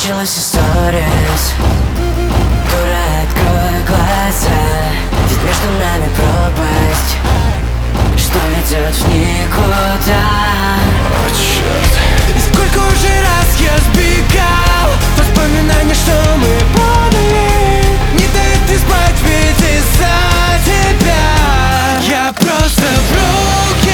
началась история. Дура, открой глаза, ведь между нами пропасть, что ведет в никуда. О, черт. И сколько уже раз я сбегал, воспоминания, что мы падали, не дают и спать, ведь из-за тебя я просто broken,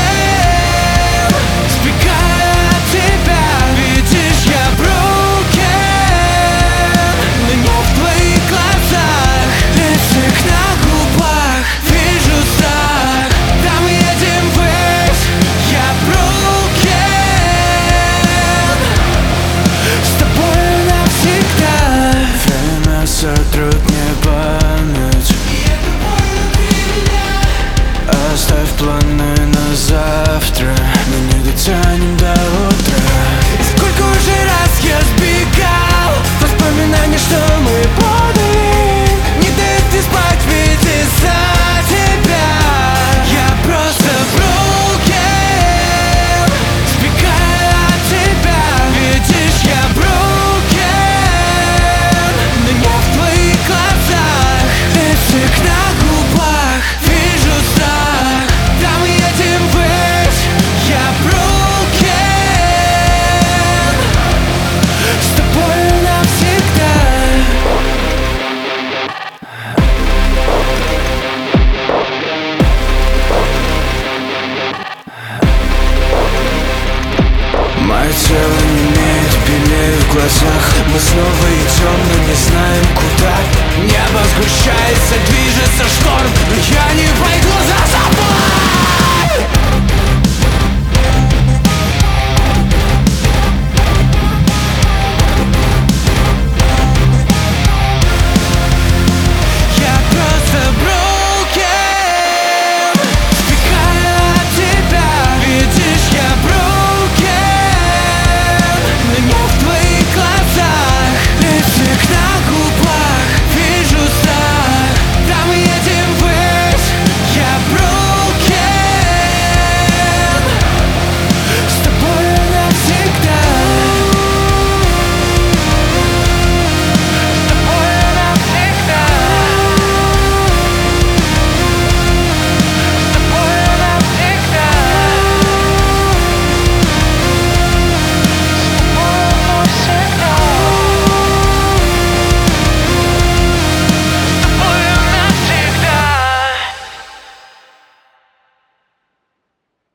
сбегаю от тебя. Видишь, я broken, но не в твоих глазах, лишь на губах вижу страх. Там едем ввысь, я broken, с тобой навсегда. Время сотрут мне память, оставь планы на завтра, мы не дотянем до утра. И сколько уже раз я сбегал, воспоминания, что мы падали, не дают и спать, ведь из-за тебя я просто broken, сбегаю от тебя. Видишь, я broken, но не в твоих глазах, лишь на губах вижу страх. Там едем ввысь, я broken, с тобой навсегда. Мое тело не имеет пилей в глазах, мы снова идем, но не знаем куда. Небо сгущается, движется шторм, но я не пойду за собой.